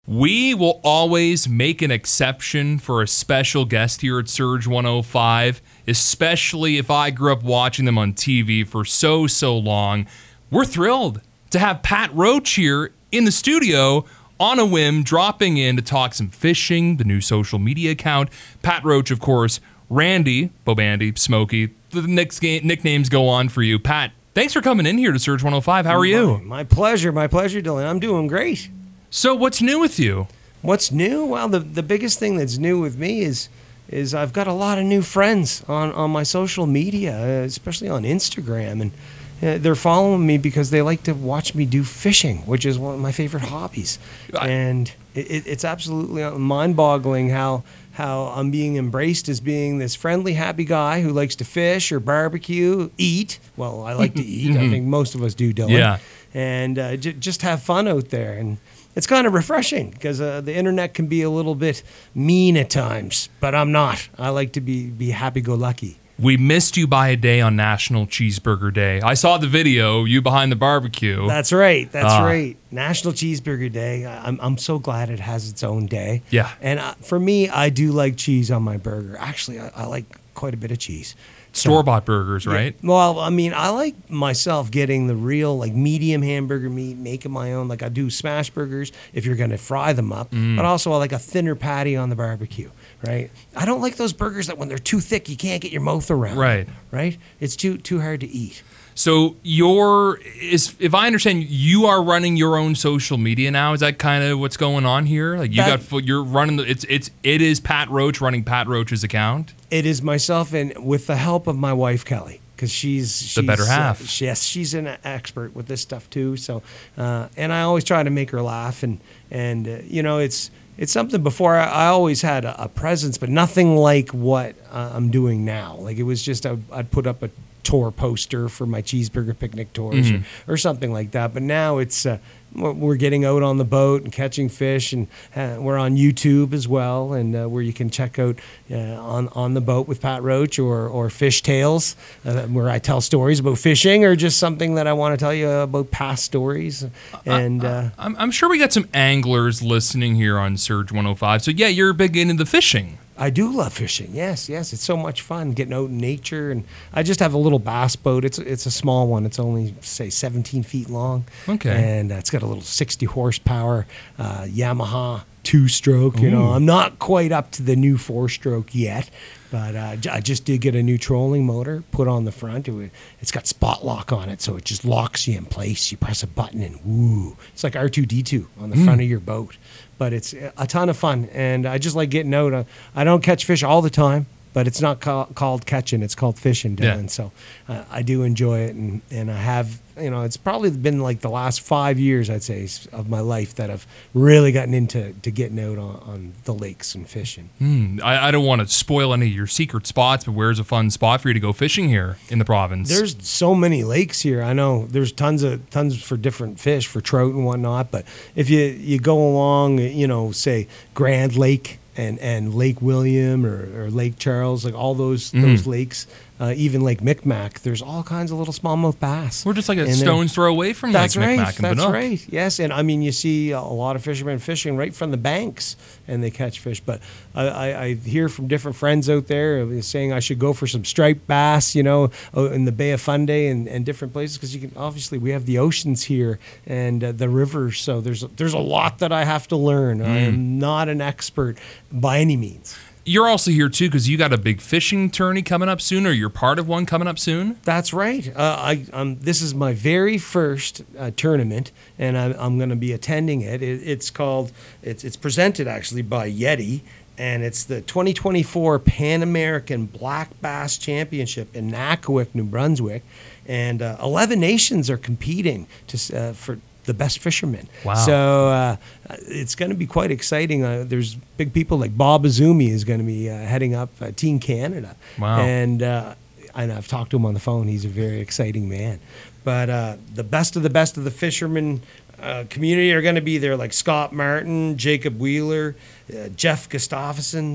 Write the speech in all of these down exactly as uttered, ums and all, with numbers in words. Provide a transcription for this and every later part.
We will always make an exception for a special guest here at Surge one oh five, especially if I grew up watching them on T V for so, so long. We're thrilled to have Pat Roach here in the studio on a whim, dropping in to talk some fishing, the new social media account. Pat Roach, of course, Randy, Bobandy, Smokey, the nicknames go on for you. Pat, thanks for coming in here to Surge one oh five. How are you? My, my pleasure, my pleasure, Dylan. I'm doing great. So what's new with you? What's new? Well, the, the biggest thing that's new with me is is I've got a lot of new friends on, on my social media, uh, especially on Instagram. And uh, they're following me because they like to watch me do fishing, which is one of my favorite hobbies. I, and it, it's absolutely mind-boggling how how I'm being embraced as being this friendly, happy guy who likes to fish or barbecue, eat. Well, I like to eat. I think most of us do, Dylan. Yeah. And uh, j- just have fun out there. And it's kind of refreshing because uh, the internet can be a little bit mean at times, but I'm not. I like to be, be happy-go-lucky. We missed you by a day on National Cheeseburger Day. I saw the video, you behind the barbecue. That's right. That's uh, right. National Cheeseburger Day. I'm I'm so glad it has its own day. Yeah. And uh, for me, I do like cheese on my burger. Actually, I, I like quite a bit of cheese. Store-bought burgers, right? Yeah, well, I mean, I like myself getting the real, like, medium hamburger meat, making my own. Like, I do smash burgers if you're going to fry them up. Mm. But also, I like a thinner patty on the barbecue, right? I don't like those burgers that when they're too thick, you can't get your mouth around. Right. Right? It's too too hard to eat. So you're, is if I understand, you are running your own social media now. Is that kind of what's going on here? Like you that, got, you're running the, it's it's it is Pat Roach running Pat Roach's account. It is myself, and with the help of my wife Kelly, because she's, she's the better half. Uh, she, yes, she's an expert with this stuff too. So, uh, and I always try to make her laugh, and and uh, you know, it's it's something. Before I, I always had a, a presence, but nothing like what uh, I'm doing now. Like it was just I, I'd put up a tour poster for my cheeseburger picnic tours, mm-hmm. or, or something like that. But now it's uh, we're getting out on the boat and catching fish, and uh, we're on YouTube as well, and uh, where you can check out uh, on on the boat with Pat Roach, or or Fish Tales, uh, where I tell stories about fishing, or just something that I want to tell you about past stories. And uh, I'm, I'm sure we got some anglers listening here on Surge one oh five. So yeah, you're big into the fishing. I do love fishing. Yes, yes. It's so much fun getting out in nature. And I just have a little bass boat. It's it's a small one. It's only, say, seventeen feet long. Okay. And uh, it's got a little sixty horsepower uh, Yamaha two-stroke. You know, I'm not quite up to the new four-stroke yet. But uh, I just did get a new trolling motor put on the front. It, it's got spot lock on it, so it just locks you in place. You press a button and woo. It's like R two D two on the mm. front of your boat. But it's a ton of fun, and I just like getting out. Uh, I don't catch fish all the time, but it's not ca- called catching. It's called fishing, Dylan. Yeah. So uh, I do enjoy it, and, and I have, you know, it's probably been like the last five years, I'd say, of my life that I've really gotten into to getting out on, on the lakes and fishing. Mm, I, I don't want to spoil any of your secret spots, but where's a fun spot for you to go fishing here in the province? There's so many lakes here. I know there's tons of tons for different fish, for trout and whatnot. But if you, you go along, you know, say Grand Lake and, and Lake William or, or Lake Charles, like all those mm. those lakes, uh, even Lake Micmac, there's all kinds of little smallmouth bass. We're just like a and stone's throw away from Lake right, Micmac and That's Bannock. right, yes. And I mean, you see a lot of fishermen fishing right from the banks, and they catch fish. But I, I, I hear from different friends out there saying I should go for some striped bass, you know, in the Bay of Fundy and, and different places, because you can, obviously we have the oceans here and uh, the rivers, so there's, there's a lot that I have to learn. Mm. I am not an expert by any means. You're also here, too, because you got a big fishing tourney coming up soon, or you're part of one coming up soon? That's right. Uh, I, um, this is my very first uh, tournament, and I, I'm going to be attending it. it. It's called, it's, it's presented, actually, by Yeti, and it's the twenty twenty-four Pan American Black Bass Championship in Nakawik, New Brunswick, and uh, eleven nations are competing to uh, for the best fishermen. Wow. So uh, it's going to be quite exciting. Uh, there's big people like Bob Azumi is going to be uh, heading up uh, Team Canada. Wow. And, uh, and I've talked to him on the phone. He's a very exciting man. But uh, the best of the best of the fishermen uh, community are going to be there, like Scott Martin, Jacob Wheeler, uh, Jeff Gustafson,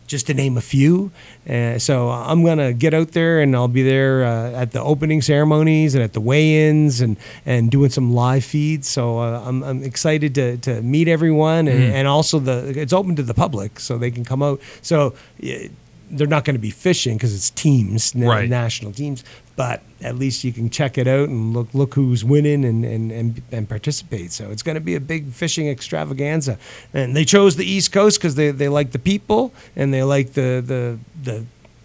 just to name a few. Uh, so I'm going to get out there, and I'll be there uh, at the opening ceremonies and at the weigh-ins and, and doing some live feeds. So uh, I'm, I'm excited to, to meet everyone, and, Mm. and also the it's open to the public, so they can come out. So uh, they're not going to be fishing because it's teams, na- Right. national teams, but at least you can check it out and look look who's winning and, and, and, and participate. So it's going to be a big fishing extravaganza. And they chose the East Coast because they, they like the people, and they like the the, the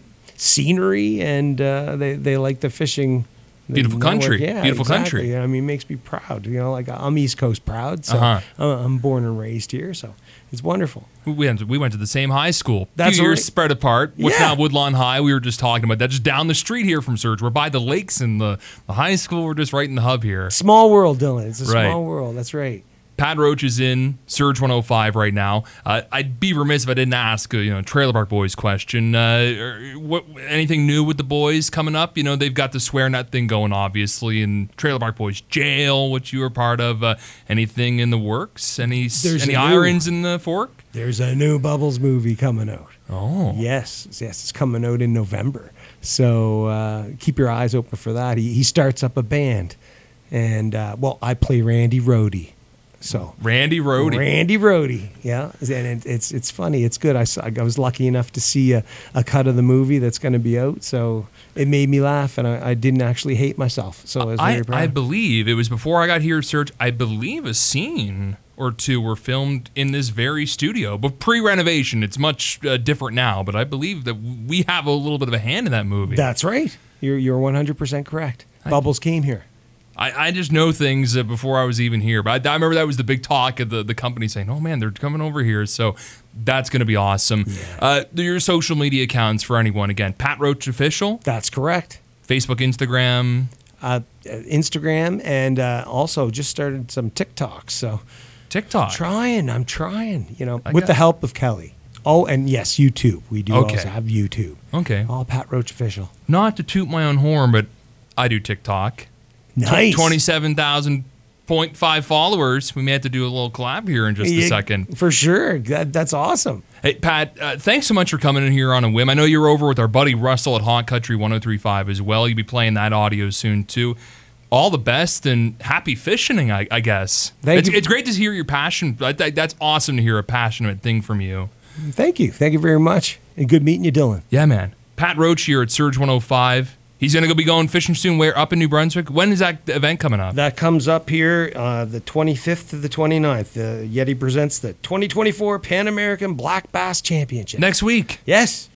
scenery, and uh, they, they like the fishing. the Beautiful network. country. Yeah, Beautiful exactly. country. Yeah, I mean, it makes me proud. You know, like I'm East Coast proud. So Uh-huh. I'm I'm born and raised here. So it's wonderful. We went, we went to the same high school. That's a few years right. spread apart. What's Yeah. now Woodlawn High. We were just talking about that. Just down the street here from Surge. We're by the lakes and the, the high school. We're just right in the hub here. Small world, Dylan. It's a Right. small world. That's right. Pat Roach is in Surge one oh five right now. Uh, I'd be remiss if I didn't ask a you know Trailer Park Boys question. Uh, what anything new with the boys coming up? You know they've got the swear nut thing going, obviously, and Trailer Park Boys Jail, which you were part of. Uh, anything in the works? Any There's any a new- irons in the fork? There's a new Bubbles movie coming out. Oh, Yes, yes, it's coming out in November. So uh, keep your eyes open for that. He, he starts up a band, and uh, well, I play Randy Rohde. So Randy Rohde. Randy Rohde, yeah, and it, it's it's funny. It's good. I, saw, I was lucky enough to see a, a cut of the movie that's going to be out, so it made me laugh, and I, I didn't actually hate myself. So I was very I, proud. I believe it was before I got here, Serge. I believe a scene or two were filmed in this very studio, but pre-renovation. It's much uh, different now, but I believe that we have a little bit of a hand in that movie. That's right. You're you're one hundred percent correct. Bubbles came here. I, I just know things uh, before I was even here, but I, I remember that was the big talk of the, the company saying, "Oh man, they're coming over here." So that's going to be awesome. Uh, your social media accounts for anyone again? Pat Roach Official, That's correct. Facebook, Instagram. Uh, Instagram, and uh, also just started some TikToks. So TikTok. trying, I'm trying. You know, I with got- the help of Kelly. Oh, and yes, YouTube. We do Okay. also have YouTube. Okay. All Pat Roach Official. Not to toot my own horn, but I do TikTok. Nice. twenty-seven thousand point five followers. We may have to do a little collab here in just a Yeah, second. For sure. That, that's awesome. Hey, Pat, uh, thanks so much for coming in here on a whim. I know you're over with our buddy Russell at Hot Country one oh three point five as well. You'll be playing that audio soon, too. All the best and happy fishing, I, I guess. Thank it's, you. it's great to hear your passion. I, I, that's awesome to hear a passionate thing from you. Thank you. Thank you very much. And good meeting you, Dylan. Yeah, man. Pat Roach here at Surge one oh five. He's going to go be going fishing soon. Where? Up in New Brunswick? When is that event coming up? That comes up here uh, the twenty-fifth to the twenty-ninth. Uh, Yeti presents the twenty twenty-four Pan American Black Bass Championship. Next week. Yes.